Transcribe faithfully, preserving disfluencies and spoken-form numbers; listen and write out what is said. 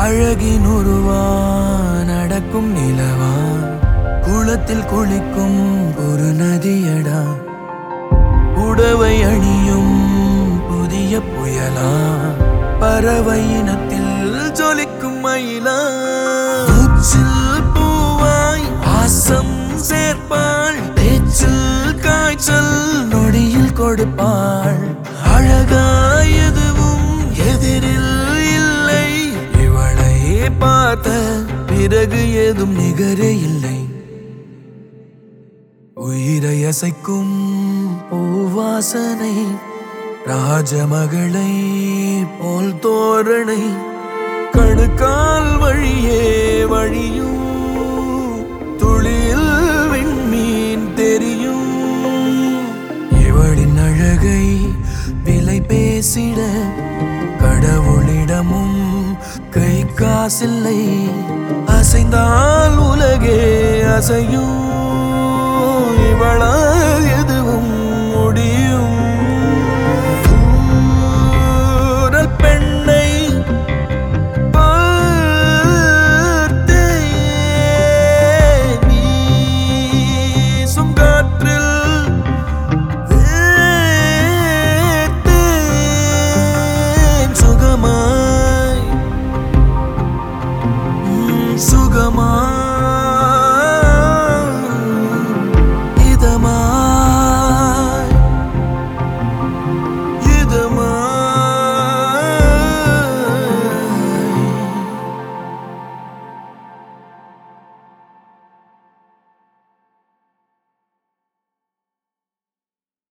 அழகின் உருவா நடக்கும் நிலவா குளத்தில் குளிக்கும் ஒரு நதியடா உடவை அணியும் புதிய புயலா பறவை இனத்தில் ஜொலிக்கும் மயிலா உச்சில் பூவாய் வாசம் சேர்ப்பாள் பேச்சில் காய்ச்சல் நொடியில் கொடுப்பாள் அழகாய் எதுவும் எதிரில் இல்லை இவளை பார்த்த பிறகு ஏதும் நிகரே இல்லை உயிரை அசைக்கும் பூவாசனை ராஜமகளை போல் தோரணை கடுக்கால் வழியே வழியும் துளியில் விண்மீன் தெரியும் இவளின் அழகை விலை பேசிட கடவுளிடமும் கை காசில்லை அசைந்தால் உலகே அசையும் இவளா